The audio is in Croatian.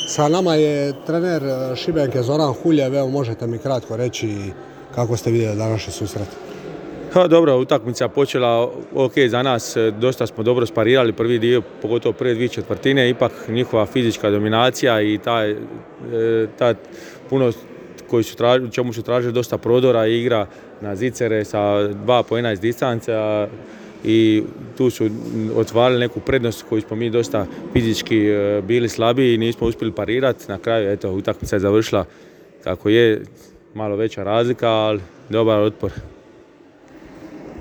Sa nama je trener Šibenke Zoran Huljev, evo možete mi kratko reći kako ste vidjeli današnji susret. Dobro, utakmica počela ok za nas, dosta smo dobro sparirali prvi dio, pogotovo prve 2/4, ipak njihova fizička dominacija i ta puno u čemu su tražili dosta prodora i igra na zicere sa 2 poena iz distance i tu su otvarali neku prednost koju smo mi dosta fizički bili slabiji i nismo uspjeli parirati. Na kraju eto, utakmica je završila kako je, malo veća razlika, ali dobar otpor.